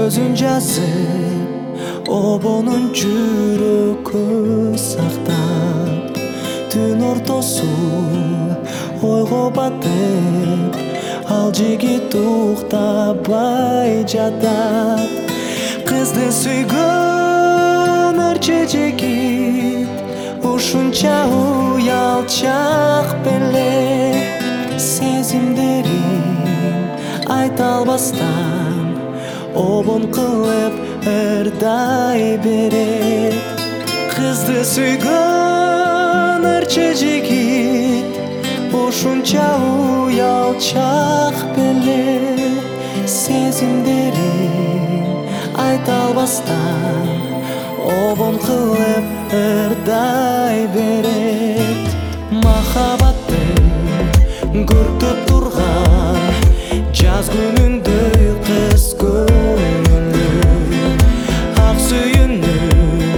көзүн жазып обонун жүрөгкө сактап, түн ортосу ойго батып, ал жигит уктабай жатат. Кызды сүйгөн ырчы жигит ушунча уялчак беле, сезимдерин айта албастан обон кылып ырдай берет. Кызды сүйгөн ырчы жигит ушунча уялчак беле, сезимдерин айта албастан обон кылып ырдай берет. Махабаттын көрктөп турган жаз күнүндөй кыз көңүлү, ак сүйүүнүн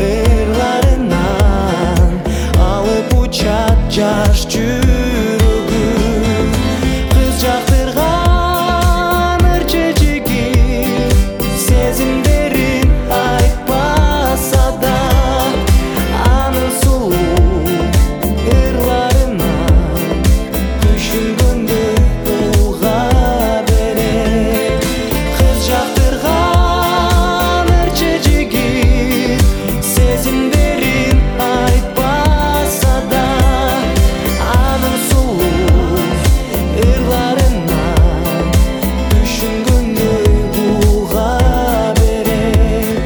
ырларынан алып учат жаш жүрөгү. Кыз жактырган ырчы жигит сезимдерин айтпаса да, анын сулуу ырларынан түшүнгөндөй уга берет. Кыз жактырган ырчы жигит сезимдерин айтпаса да, анын сулуу ырларынан түшүнгөндөй уга берет.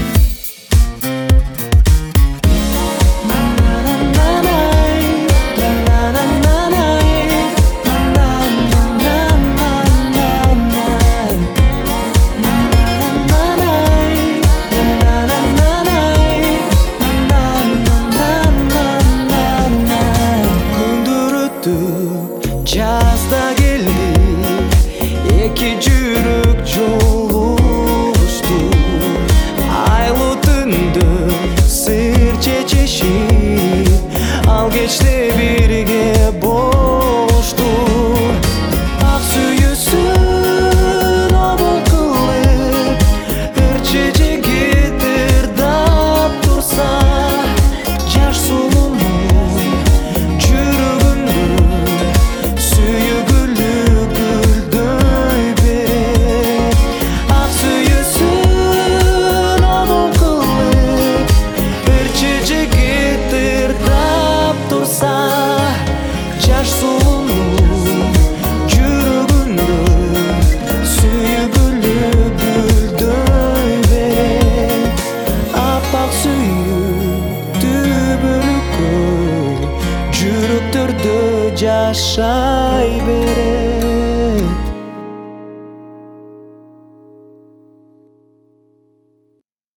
Күндөр өтүп жазда келди, эки жүрөк жолугушту. Айлуу түндө сыр чечишип, ал кечте бирге болушту. Ак сүйүүсүн обон кылып ырчы жигит ырдап турса, жаш сулуунун жүрөгүндө сүйгүлү гүлдөй берет. Ак сүйүүсүн обон кылып ырчы жигит ырдап турса, жаш сулуунун жүрөгүндө сүйгүлү гүлдөй берет. Аппак сүйүктүү бөлүккө жүрөктөрдө жашай берет.